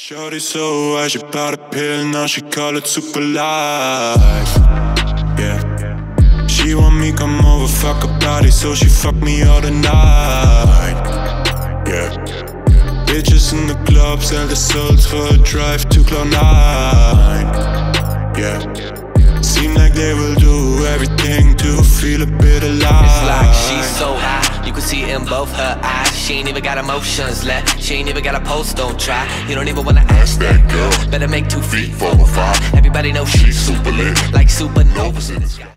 Shorty so high, she bought a pill, now she call it super life. Yeah. She want me come over, fuck her body, so she fuck me all the night. Yeah. Bitches in the club sell the souls for a drive to Cloud9. Yeah. Seem like they will do everything to feel a bit alive. It's like she's so high, you can see it in both her eyes. She ain't even got emotions left, she ain't even got a pulse, don't try. You don't even wanna ask that girl, better make 2 feet 4 or 5. Everybody knows she's super lit, like supernovas in the sky.